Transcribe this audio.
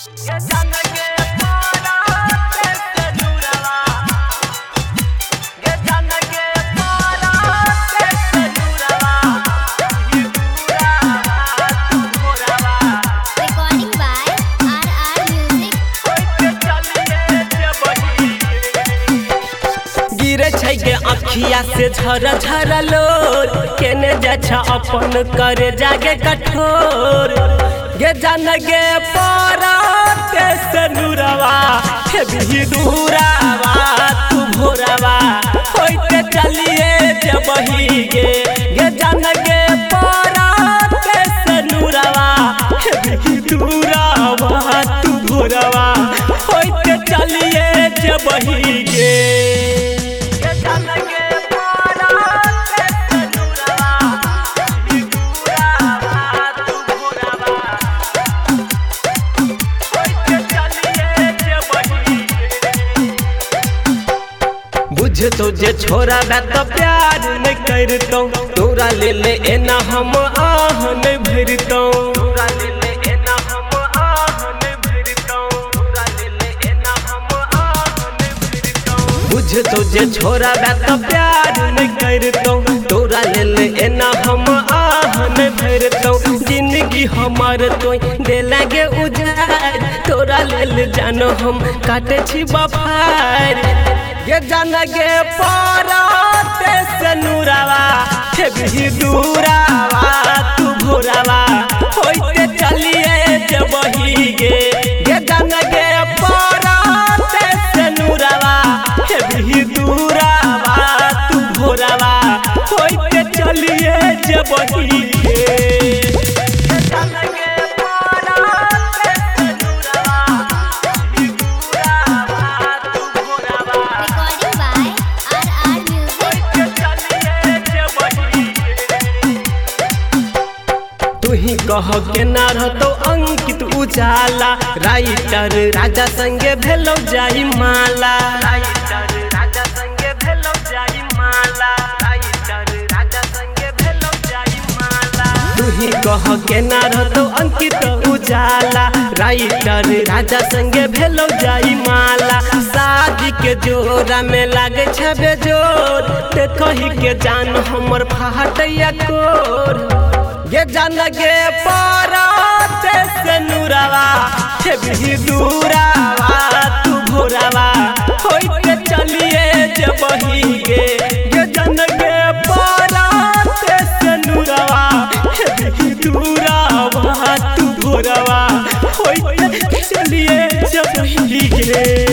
अखिया से झर झर लोर केने जा अपन करे जागे कठोर गे जान गे पराते से नूरवा हे भी दूरावा तू भोरवा होइते चलिए जबही गे जान गे पराते से नूरवा हे भी दूरावा तू भोरवा होइते चलिए जबही गे तो जे छोरा बा तो प्यार नहीं करतो तोरा ले ले एना हम आह नहीं भरतो तोरा ले ले एना हम आह नहीं भरतो तोरा ले ले एना हम आह नहीं भरतो बुझ तो जे छोरा बा तो प्यार नहीं करतो तोरा ले ले एना हम आह नहीं भरतो जिंदगी हमार तो दे लागे उजाड़ तोरा ले ले जानो हम काटे छी बफार ये जान गे पराते से नूरवा हे भी दूरावा तू भोरवा होइते चलिए जबही गे ये जान गे पराते से नूरवा हे भी दूरावा तू भोरवा होइते चलिए जबही गे कह के ना रहतो अंकित उजाला राइटर राजा संगे भेलो जाई माला राइटर राजा संगे भेलो जाई माला राइटर राजा संगे भेलो जाई माला तुही कह के ना रहतो अंकित उजाला राइटर राजा संगे भेलो जाई माला शादी के जोरा में लागे छबे जोर देखहि के जान हमर फाटैया कोर ये जान गे पराते से नूरवा हे भी दूरावा तू भोरवा होइते चलिए जबही गे ये जान गे पराते से नूरवा हे भी दूरावा तू भोरवा होइते चलिए जबही गे।